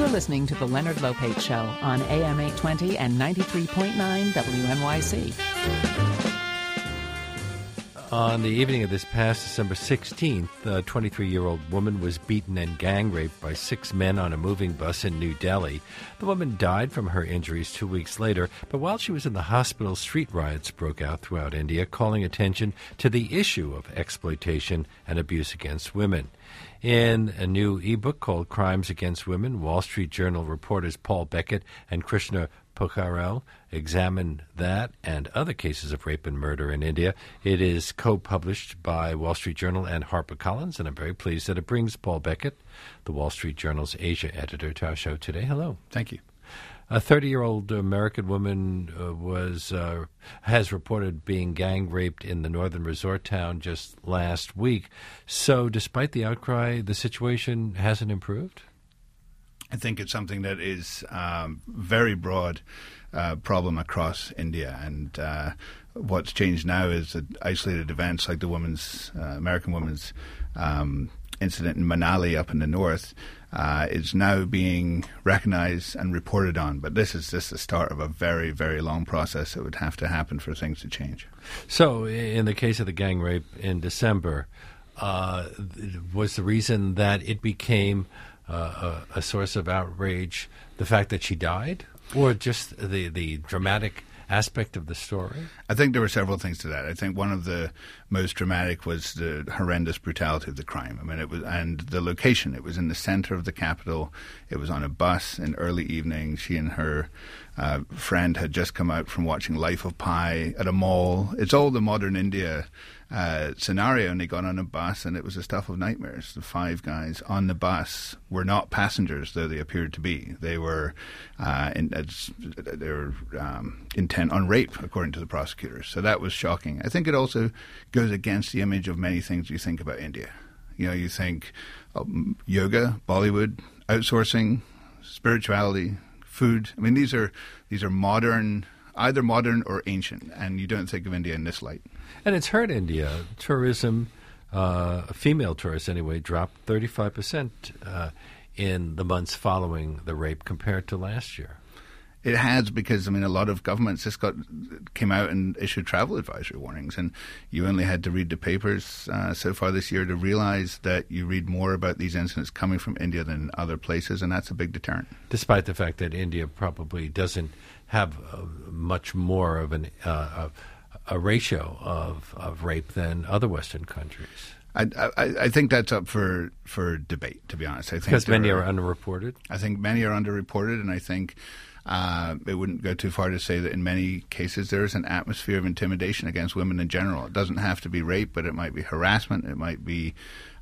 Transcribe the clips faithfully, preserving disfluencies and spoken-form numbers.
listening to The Leonard Lopate Show on A M eight twenty and ninety-three point nine W N Y C. On the evening of this past December sixteenth, a twenty-three-year-old woman was beaten and gang-raped by six men on a moving bus in New Delhi. The woman died from her injuries two weeks later, but while she was in the hospital, street riots broke out throughout India, calling attention to the issue of exploitation and abuse against women. In a new ebook called Crimes Against Women, Wall Street Journal reporters Paul Beckett and Krishna Pokharel examine that and other cases of rape and murder in India. It is co-published by Wall Street Journal and HarperCollins, and I'm very pleased that it brings Paul Beckett, the Wall Street Journal's Asia editor, to our show today. Hello. Thank you. A thirty-year-old American woman uh, was uh, has reported being gang-raped in the northern resort town just last week. So despite the outcry, the situation hasn't improved? I think it's something that is um, very broad uh, problem across India, and uh, what's changed now is that isolated events like the woman's uh, American woman's um, incident in Manali up in the north uh, is now being recognized and reported on. But this is just the start of a very, very long process that would have to happen for things to change. So in the case of the gang rape in December, uh, was the reason that it became Uh, a, a source of outrage, the fact that she died, or just the, the dramatic aspect of the story? I think there were several things to that. I think one of the most dramatic was the horrendous brutality of the crime. I mean, it was, and the location. It was in the center of the capital. It was on a bus in early evening. She and her uh, friend had just come out from watching Life of Pi at a mall. It's all the modern India Uh, scenario, and they got on a bus, and it was the stuff of nightmares. The five guys on the bus were not passengers, though they appeared to be. They were uh, in, uh, they were um, intent on rape, according to the prosecutors. So that was shocking. I think it also goes against the image of many things you think about India. You know, you think um, yoga, Bollywood, outsourcing, spirituality, food. I mean, these are these are modern, either modern or ancient, and you don't think of India in this light. And it's hurt India. Tourism, uh, female tourists anyway, dropped thirty-five percent uh, in the months following the rape compared to last year. It has, because, I mean, a lot of governments just got came out and issued travel advisory warnings, and you only had to read the papers uh, so far this year to realize that you read more about these incidents coming from India than other places, and that's a big deterrent. Despite the fact that India probably doesn't have uh, much more of an uh, a, a ratio of, of rape than other Western countries. I, I, I think that's up for, for debate, to be honest. I think because many are, are underreported? I think many are underreported, and I think uh, it wouldn't go too far to say that in many cases there is an atmosphere of intimidation against women in general. It doesn't have to be rape, but it might be harassment, it might be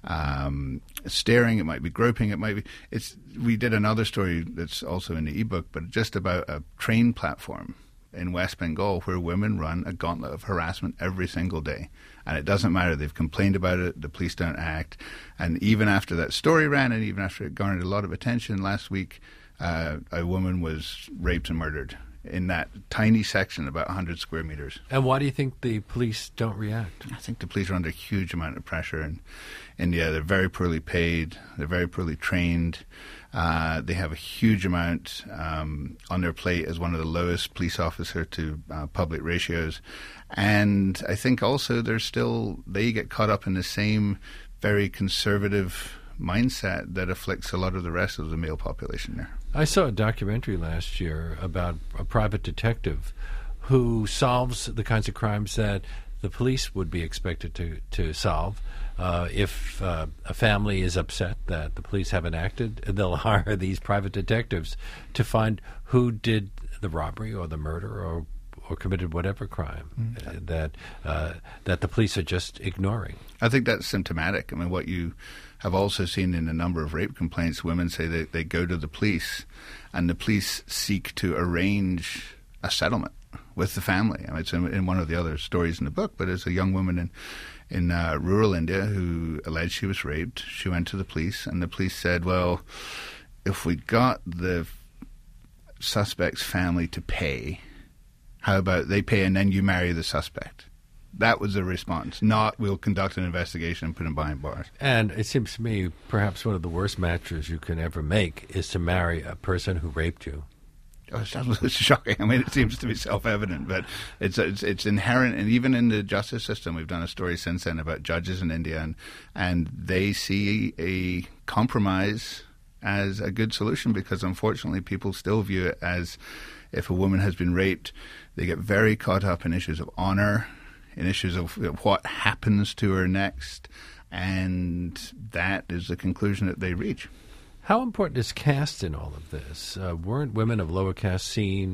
um, staring, it might be groping, it might be... It's. We did another story that's also in the ebook, but just about a train platform in West Bengal where women run a gauntlet of harassment every single day. And it doesn't matter. They've complained about it. The police don't act. And even after that story ran, and even after it garnered a lot of attention last week, uh, a woman was raped and murdered in that tiny section, about one hundred square meters. And why do you think the police don't react? I think the police are under a huge amount of pressure in India. They're very poorly paid. They're very poorly trained. Uh, they have a huge amount um, on their plate as one of the lowest police officer to uh, public ratios. And I think also they're still, they get caught up in the same very conservative mindset that afflicts a lot of the rest of the male population there. I saw a documentary last year about a private detective who solves the kinds of crimes that the police would be expected to, to solve. Uh, if uh, a family is upset that the police haven't acted, they'll hire these private detectives to find who did the robbery or the murder or or committed whatever crime mm-hmm. uh, that uh, that the police are just ignoring. I think that's symptomatic. I mean, what you have also seen in a number of rape complaints, women say that they go to the police and the police seek to arrange a settlement with the family. I mean, it's in, in one of the other stories in the book, but there's a young woman in in uh, rural India who alleged she was raped. She went to the police, and the police said, well, if we got the suspect's family to pay, how about they pay and then you marry the suspect? That was the response, not we'll conduct an investigation and put him behind bars. And it seems to me perhaps one of the worst matches you can ever make is to marry a person who raped you. Oh, it's absolutely shocking. I mean, it seems to be self-evident, but it's, it's it's inherent, and even in the justice system, we've done a story since then about judges in India, and and they see a compromise as a good solution because, unfortunately, people still view it as if a woman has been raped, they get very caught up in issues of honor, in issues of what happens to her next, and that is the conclusion that they reach. How important is caste in all of this? Uh, weren't women of lower caste seen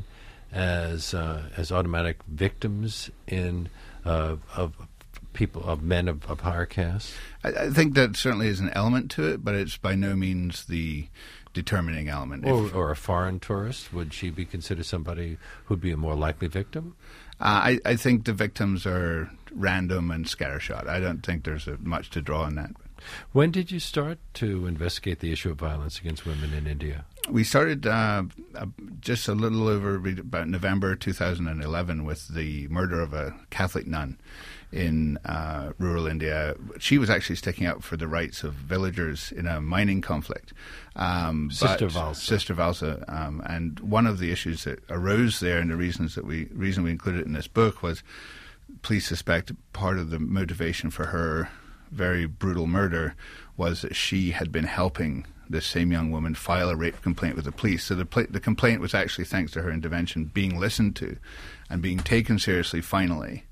as uh, as automatic victims in uh, of people of men of, of higher caste? I, I think that certainly is an element to it, but it's by no means the determining element. Or, if, or a foreign tourist, would she be considered somebody who'd be a more likely victim? Uh, I, I think the victims are random and scattershot. I don't think there's a, much to draw on that. When did you start to investigate the issue of violence against women in India? We started uh, uh, just a little over about November two thousand eleven with the murder of a Catholic nun in uh, rural India. She was actually sticking up for the rights of villagers in a mining conflict. Um, Sister Valsa. Sister Valsa. Um, and one of the issues that arose there, and the reasons that we reason we included it in this book, was police suspect part of the motivation for her very brutal murder was that she had been helping this same young woman file a rape complaint with the police. So the, pl- the complaint was actually, thanks to her intervention, being listened to and being taken seriously finally.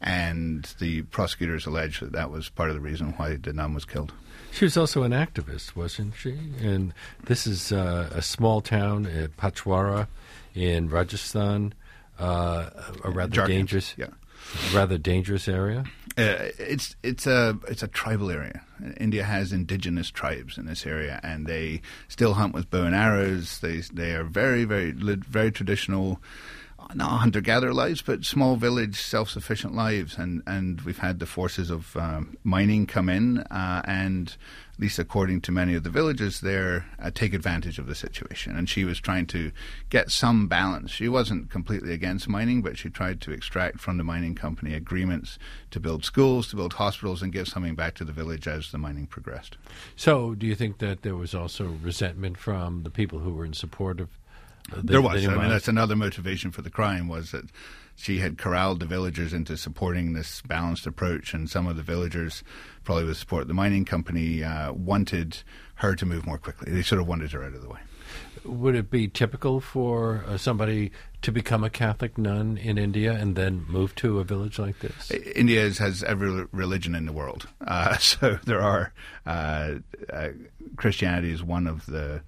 And the prosecutors alleged that that was part of the reason why the nun was killed. She was also an activist, wasn't she? And this is uh, a small town, uh, Pachwara, in Rajasthan, uh, a rather Jharkhand, dangerous, yeah. rather dangerous area. Uh, it's it's a it's a tribal area. India has indigenous tribes in this area, and they still hunt with bow and arrows. They they are very very very traditional, not hunter-gatherer lives, but small village, self-sufficient lives. And, and we've had the forces of um, mining come in, uh, and at least according to many of the villages there, uh, take advantage of the situation. And she was trying to get some balance. She wasn't completely against mining, but she tried to extract from the mining company agreements to build schools, to build hospitals, and give something back to the village as the mining progressed. So do you think that there was also resentment from the people who were in support of The, there was. the I mean, that's another motivation for the crime, was that she had corralled the villagers into supporting this balanced approach, and some of the villagers, probably with support of the mining company, uh, wanted her to move more quickly. They sort of wanted her out of the way. Would it be typical for uh, somebody to become a Catholic nun in India and then move to a village like this? India is, has every religion in the world. Uh, so there are, uh, uh, Christianity is one of the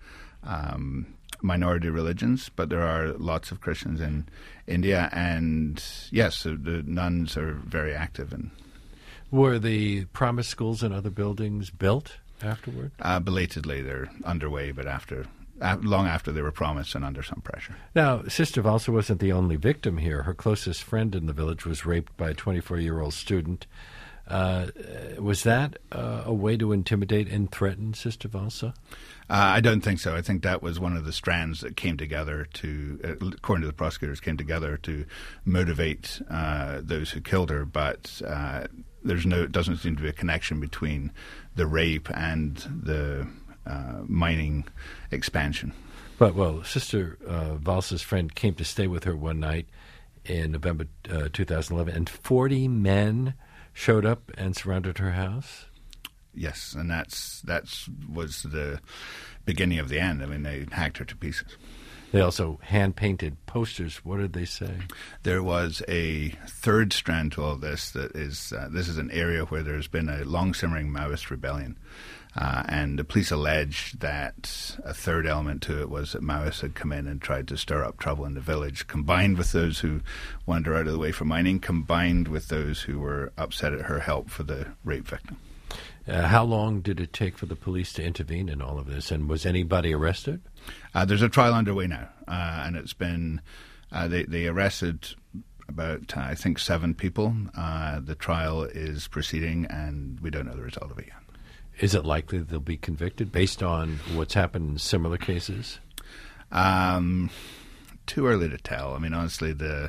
Um, minority religions, but there are lots of Christians in India, and yes, the nuns are very active. And were the promise schools and other buildings built afterward? Uh, belatedly, they're underway, but after uh, long after they were promised and under some pressure. Now, Sister Valsa wasn't the only victim here. Her closest friend in the village was raped by a twenty-four-year-old student. Uh, was that uh, a way to intimidate and threaten Sister Valsa? Uh, I don't think so. I think that was one of the strands that came together to, uh, according to the prosecutors, came together to motivate uh, those who killed her. But uh, there's no, it doesn't seem to be a connection between the rape and the uh, mining expansion. But, well, Sister uh, Valsa's friend came to stay with her one night in November uh, two thousand eleven, and forty men showed up and surrounded her house? Yes, and that's that's was the beginning of the end. I mean, they hacked her to pieces. They also hand-painted posters. What did they say? There was a third strand to all this. That is, uh, this is an area where there's been a long-simmering Maoist rebellion, uh, and the police allege that a third element to it was that Maoists had come in and tried to stir up trouble in the village, combined with those who wanted her out of the way for mining, combined with those who were upset at her help for the rape victim. Uh, how long did it take for the police to intervene in all of this, and was anybody arrested? Uh, there's a trial underway now, uh, and it's been, uh, they, they arrested about, uh, I think, seven people. Uh, the trial is proceeding, and we don't know the result of it yet. Is it likely that they'll be convicted based on what's happened in similar cases? Um, too early to tell. I mean, honestly, the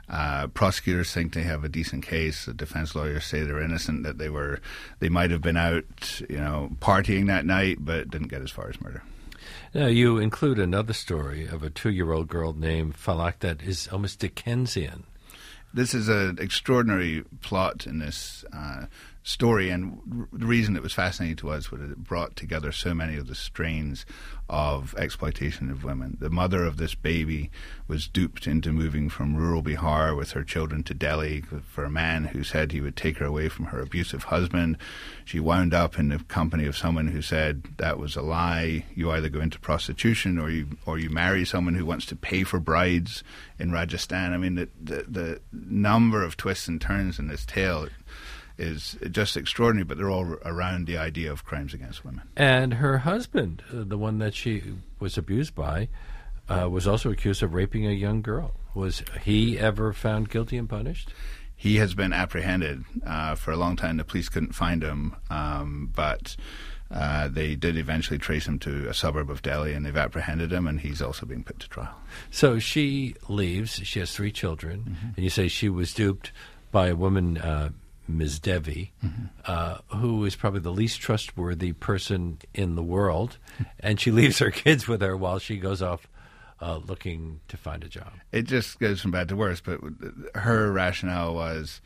Uh, prosecutors think they have a decent case. The defense lawyers say they're innocent, that they were, they might have been out, you know, partying that night, but didn't get as far as murder. Now, you include another story of a two-year-old girl named Falak that is almost Dickensian. This is an extraordinary plot in this uh, story, and r- the reason it was fascinating to us was that it brought together so many of the strains of exploitation of women. The mother of this baby was duped into moving from rural Bihar with her children to Delhi for a man who said he would take her away from her abusive husband. She wound up in the company of someone who said that was a lie. You either go into prostitution or you or you marry someone who wants to pay for brides in Rajasthan. I mean, the the, the number of twists and turns in this tale is just extraordinary, but they're all around the idea of crimes against women. And her husband, uh, the one that she was abused by, uh, was also accused of raping a young girl. Was he ever found guilty and punished? He has been apprehended. Uh, for a long time, the police couldn't find him, um, but uh, they did eventually trace him to a suburb of Delhi, and they've apprehended him, and he's also being put to trial. So she leaves. She has three children, mm-hmm. and you say she was duped by a woman, uh, Miz Devi, mm-hmm. uh, who is probably the least trustworthy person in the world, and she leaves her kids with her while she goes off uh, looking to find a job. It just goes from bad to worse, but her rationale was,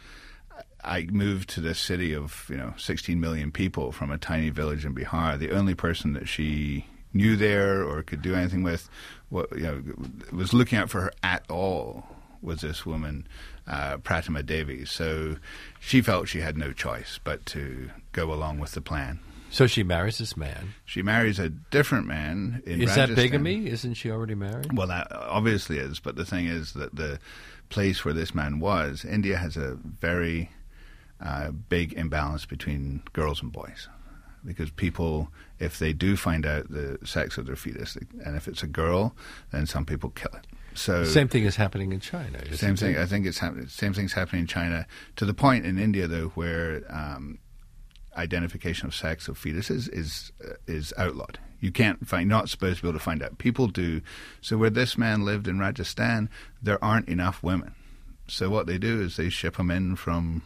I moved to this city of, you know, sixteen million people from a tiny village in Bihar. The only person that she knew there or could do anything with, what, you know, was looking out for her at all was this woman, uh, Pratima Devi. So she felt she had no choice but to go along with the plan. So she marries this man. She marries a different man in Is Rajasthan. that bigamy? Isn't she already married? Well, that obviously is, but the thing is that the place where this man was, India has a very uh, big imbalance between girls and boys. Because people, if they do find out the sex of their fetus, and if it's a girl, then some people kill it. So same thing is happening in China. Same thing. I think it's happening. Same thing's happening in China. To the point in India, though, where um, identification of sex of fetuses is uh, is outlawed. You can't find. Not supposed to be able to find out. People do. So where this man lived in Rajasthan, there aren't enough women. So what they do is they ship them in from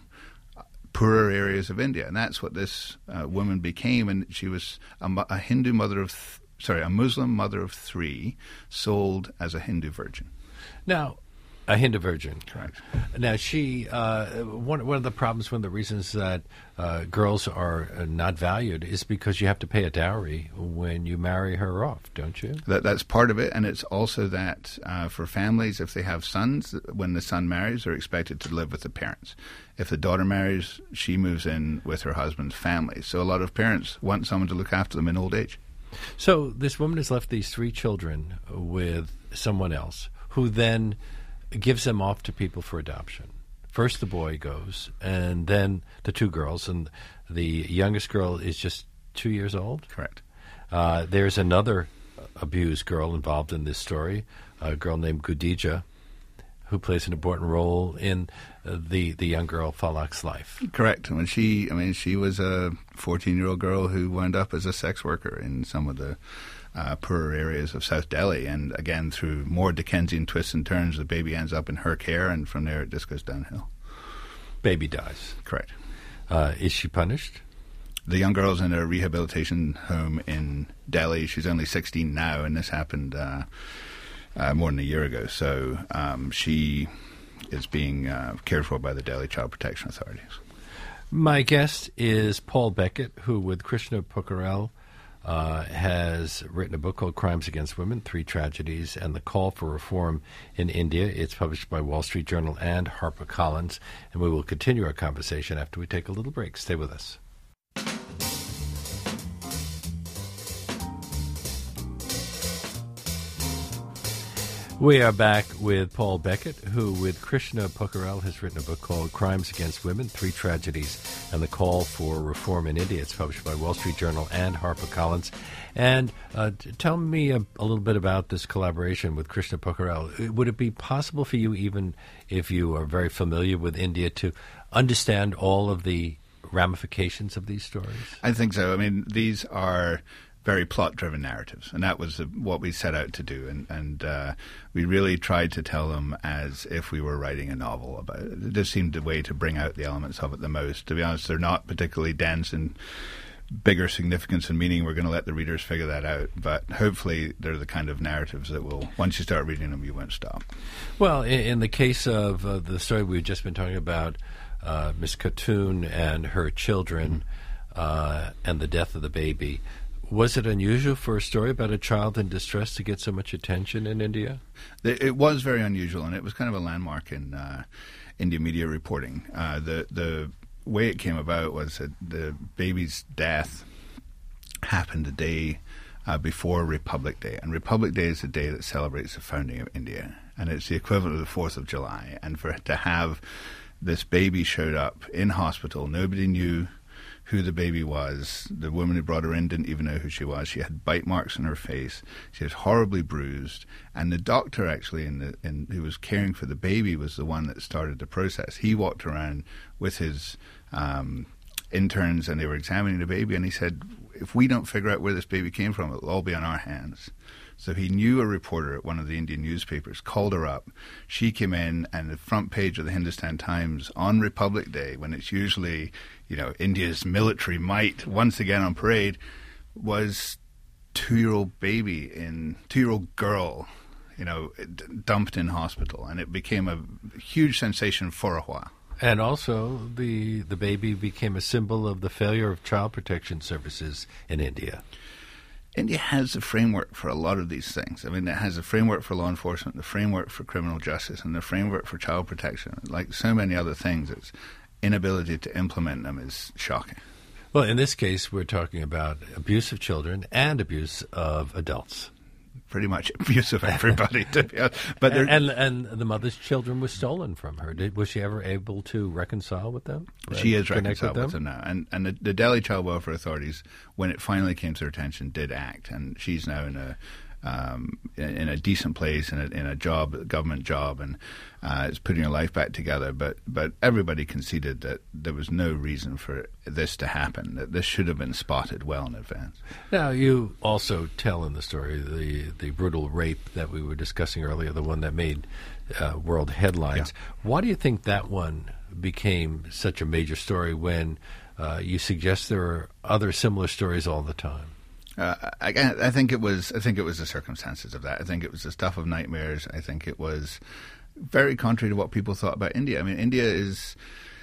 poorer areas of India, and that's what this uh, woman became. And she was a, a Hindu mother of. Th- Sorry, a Muslim mother of three, sold as a Hindu virgin. Now, a Hindu virgin. Correct. Now, she, uh, one, one of the problems, one of the reasons that uh, girls are not valued is because you have to pay a dowry when you marry her off, don't you? That, that's part of it, and it's also that uh, for families, if they have sons, when the son marries, they're expected to live with the parents. If the daughter marries, she moves in with her husband's family. So a lot of parents want someone to look after them in old age. So this woman has left these three children with someone else who then gives them off to people for adoption. First the boy goes, and then the two girls, and the youngest girl is just two years old? Correct. Uh, there's another abused girl involved in this story, a girl named Gudija, who plays an important role in uh, the the young girl Falak's life. Correct. When she, I mean, she was a fourteen-year-old girl who wound up as a sex worker in some of the uh, poorer areas of South Delhi. And again, through more Dickensian twists and turns, the baby ends up in her care, and from there it just goes downhill. Baby dies. Correct. Uh, is she punished? The young girl's in a rehabilitation home in Delhi. She's only sixteen now, and this happened Uh, Uh, more than a year ago. So um, she is being uh, cared for by the Delhi Child Protection Authorities. My guest is Paul Beckett, who with Krishna Pokharel uh, has written a book called Crimes Against Women, Three Tragedies, and the Call for Reform in India. It's published by Wall Street Journal and HarperCollins. And we will continue our conversation after we take a little break. Stay with us. We are back with Paul Beckett, who with Krishna Pokharel has written a book called Crimes Against Women, Three Tragedies, and the Call for Reform in India. It's published by Wall Street Journal and HarperCollins. And uh, tell me a, a little bit about this collaboration with Krishna Pokharel. Would it be possible for you, even if you are very familiar with India, to understand all of the ramifications of these stories? I think so. I mean, these are very plot-driven narratives, and that was uh, what we set out to do. And, and uh, we really tried to tell them as if we were writing a novel about it. It just seemed a way to bring out the elements of it the most. To be honest, they're not particularly dense and bigger significance and meaning. We're going to let the readers figure that out, but hopefully they're the kind of narratives that will, once you start reading them, you won't stop. Well, in, in the case of uh, the story we've just been talking about, uh, Miss Khatoon and her children, mm-hmm. uh, and the death of the baby, was it unusual for a story about a child in distress to get so much attention in India? It was very unusual, and it was kind of a landmark in uh, Indian media reporting. Uh, the the way it came about was that the baby's death happened a day uh, before Republic Day, and Republic Day is the day that celebrates the founding of India, and it's the equivalent of the fourth of July. And for it to have this baby showed up in hospital, nobody knew who the baby was. The woman who brought her in didn't even know who she was. She had bite marks on her face. She was horribly bruised. And the doctor actually in the, in, who was caring for the baby was the one that started the process. He walked around with his um, interns, and they were examining the baby, and he said, if we don't figure out where this baby came from, it'll all be on our hands. So he knew a reporter at one of the Indian newspapers, called her up. She came in, and the front page of the Hindustan Times on Republic Day, when it's usually, you know, India's military might once again on parade, was two-year-old baby in two-year-old girl, you know, d- dumped in hospital, and it became a huge sensation for a while. And also, the the baby became a symbol of the failure of child protection services in India. India has a framework for a lot of these things. I mean, it has a framework for law enforcement, the framework for criminal justice, and the framework for child protection. Like so many other things, its inability to implement them is shocking. Well, in this case, we're talking about abuse of children and abuse of adults. Pretty much abuse of everybody, to be honest. But and, and and the mother's children were stolen from her. Did, was she ever able to reconcile with them? She is reconciled with them, with them now. And and the, the Delhi Child Welfare Authorities, when it finally came to their attention, did act. And she's now in a um, in, in a decent place, in a, in a job, a government job, and uh, is putting her life back together. But but everybody conceded that there was no reason for this to happen, that this should have been spotted well in advance. Now, you also tell in the story the, the brutal rape that we were discussing earlier, the one that made uh, world headlines. Yeah. Why do you think that one became such a major story when uh, you suggest there are other similar stories all the time? Uh, I, I think it was. I think it was the circumstances of that. I think it was the stuff of nightmares. I think it was very contrary to what people thought about India. I mean, India is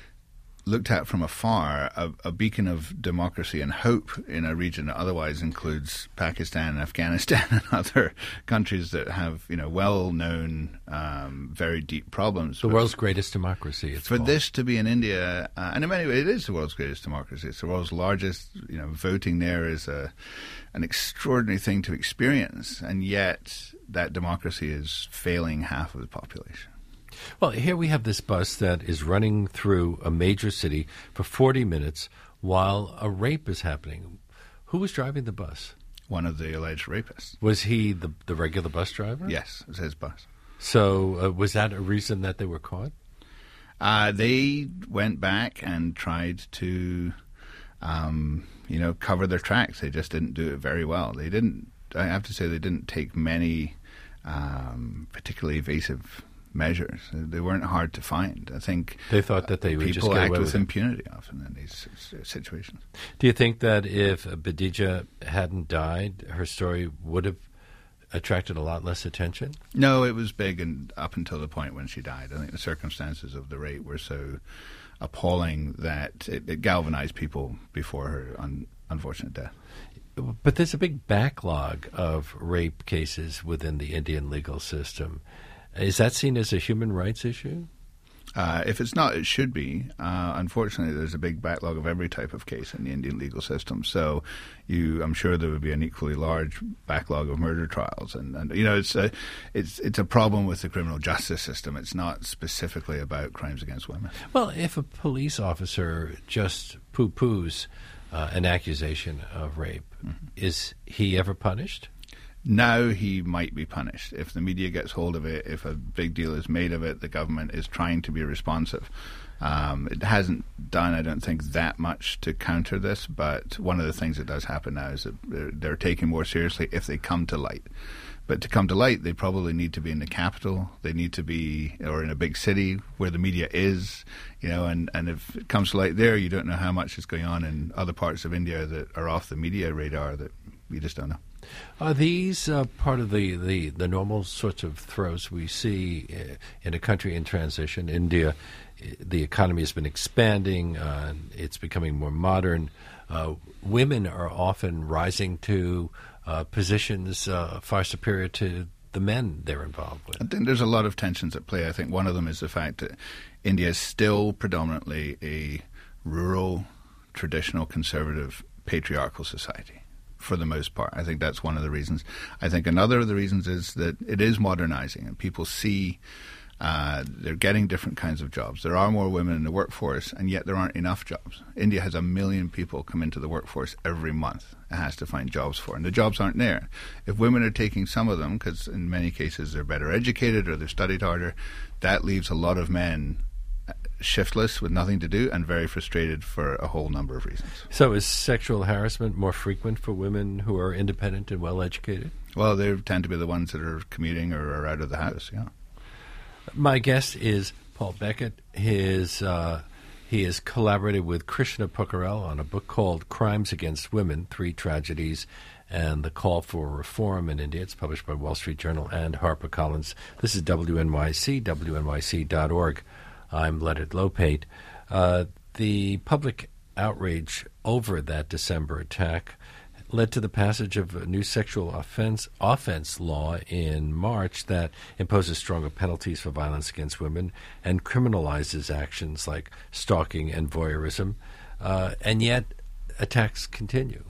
looked at from afar, a, a beacon of democracy and hope in a region that otherwise includes Pakistan and Afghanistan and other countries that have, you know, well-known, um, very deep problems. The but world's greatest democracy. It's for called. This to be in India, uh, and in many ways, it is the world's greatest democracy. It's the world's largest. You know, voting there is a an extraordinary thing to experience, and yet that democracy is failing half of the population. Well, here we have this bus that is running through a major city for forty minutes while a rape is happening. Who was driving the bus? One of the alleged rapists. Was he the, the regular bus driver? Yes, it was his bus. So uh, was that a reason that they were caught? Uh, they went back and tried to, um, you know, cover their tracks. They just didn't do it very well. They didn't, I have to say, they didn't take many um, particularly evasive measures. They weren't hard to find. I think they thought that they would just get away people act with, with it. impunity often in these situations. Do you think that if Badija hadn't died, her story would have attracted a lot less attention? No, it was big, and up until the point when she died. I think the circumstances of the rape were so appalling that it, it galvanized people before her un, unfortunate death. But there's a big backlog of rape cases within the Indian legal system. Is that seen as a human rights issue? Uh, if it's not, it should be. Uh, unfortunately, there's a big backlog of every type of case in the Indian legal system. So, you, I'm sure there would be an equally large backlog of murder trials, and, and you know, it's a, it's it's a problem with the criminal justice system. It's not specifically about crimes against women. Well, if a police officer just poo-poos uh, an accusation of rape, mm-hmm. is he ever punished? Now he might be punished. If the media gets hold of it, if a big deal is made of it, the government is trying to be responsive. Um, it hasn't done, I don't think, that much to counter this, but one of the things that does happen now is that they're, they're taken more seriously if they come to light. But to come to light, they probably need to be in the capital. They need to be, or in a big city where the media is, you know, and, and if it comes to light there, you don't know how much is going on in other parts of India that are off the media radar that we just don't know. Are these uh, part of the, the, the normal sorts of throws we see in a country in transition? India, the economy has been expanding. Uh, it's becoming more modern. Uh, women are often rising to uh, positions uh, far superior to the men they're involved with. I think there's a lot of tensions at play. I think one of them is the fact that India is still predominantly a rural, traditional, conservative, patriarchal society. For the most part. I think that's one of the reasons. I think another of the reasons is that it is modernizing and people see uh, they're getting different kinds of jobs. There are more women in the workforce and yet there aren't enough jobs. India has a million people come into the workforce every month it has to find jobs for, and the jobs aren't there. If women are taking some of them, because in many cases they're better educated or they've studied harder, that leaves a lot of men shiftless with nothing to do and very frustrated for a whole number of reasons. So is sexual harassment more frequent for women who are independent and well-educated? Well, they tend to be the ones that are commuting or are out of the house, yeah. My guest is Paul Beckett. His, uh, he has collaborated with Krishna Pokharel on a book called Crimes Against Women, Three Tragedies and the Call for Reform in India. It's published by Wall Street Journal and HarperCollins. This is W N Y C, W N Y C dot org. I'm Leonard Lopate. Uh, the public outrage over that December attack led to the passage of a new sexual offense offense law in March that imposes stronger penalties for violence against women and criminalizes actions like stalking and voyeurism. Uh, and yet, attacks continue.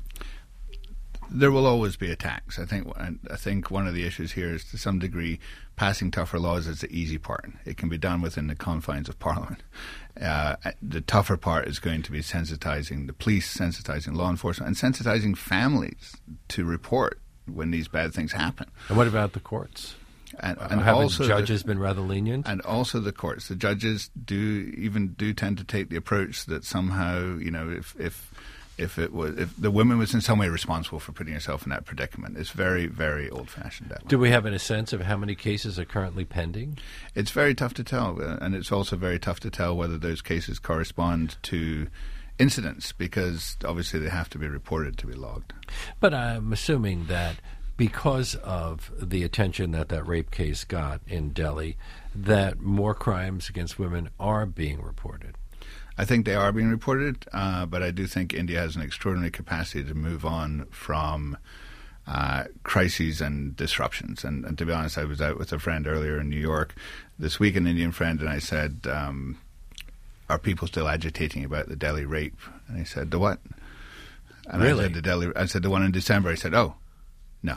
There will always be attacks. I think I think one of the issues here is, to some degree, passing tougher laws is the easy part. It can be done within the confines of Parliament. Uh, the tougher part is going to be sensitizing the police, sensitizing law enforcement, and sensitizing families to report when these bad things happen. And what about the courts? And, and Haven't also judges the, been rather lenient? And also the courts. The judges do even do tend to take the approach that somehow, you know, if if if it was if the woman was in some way responsible for putting herself in that predicament. It's very, very old-fashioned. That Do we have a sense of how many cases are currently pending? It's very tough to tell, uh, and it's also very tough to tell whether those cases correspond to incidents, because obviously they have to be reported to be logged. But I'm assuming that because of the attention that that rape case got in Delhi, that more crimes against women are being reported. I think they are being reported, uh, but I do think India has an extraordinary capacity to move on from uh, crises and disruptions. And, and to be honest, I was out with a friend earlier in New York this week, an Indian friend, and I said, um, are people still agitating about the Delhi rape? And he said, the what? And really? I said, the Delhi, I said, the one in December. He said, oh, no.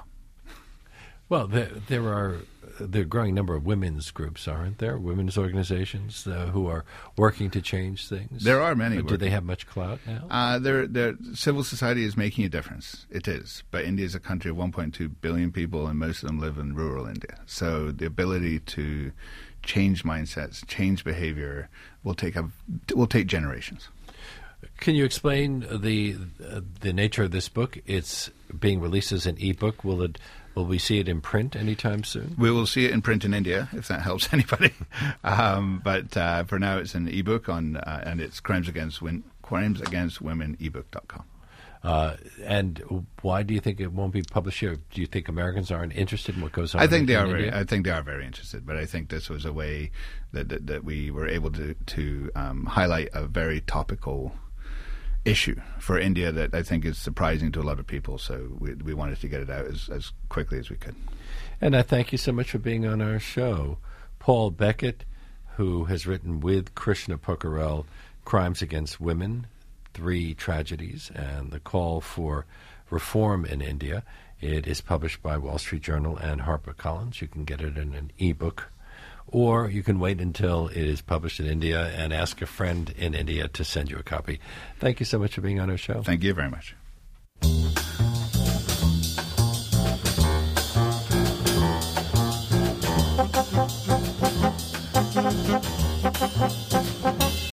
Well, there, there are there are a growing number of women's groups, aren't there? Women's organizations uh, who are working to change things. There are many. Do working. they have much clout now? Uh, they're, they're, civil society is making a difference. It is. But India is a country of one point two billion people, and most of them live in rural India. So the ability to change mindsets, change behavior, will take a will take generations. Can you explain the uh, the nature of this book? It's being released as an ebook. Will it? Will we see it in print anytime soon? We will see it in print in India, if that helps anybody. um, but uh, for now, it's an ebook on, uh, and it's Crimes Against Win- Crimes Against Women ebook dot com. Uh, and why do you think it won't be published here? Do you think Americans aren't interested in what goes on? I think in they are India? very. I think they are very interested. But I think this was a way that that, that we were able to to um, highlight a very topical issue for India that I think is surprising to a lot of people. So we, we wanted to get it out as, as quickly as we could. And I thank you so much for being on our show. Paul Beckett, who has written with Krishna Pokharel, Crimes Against Women, Three Tragedies, and the Call for Reform in India. It is published by Wall Street Journal and HarperCollins. You can get it in an ebook, or you can wait until it is published in India and ask a friend in India to send you a copy. Thank you so much for being on our show. Thank you very much.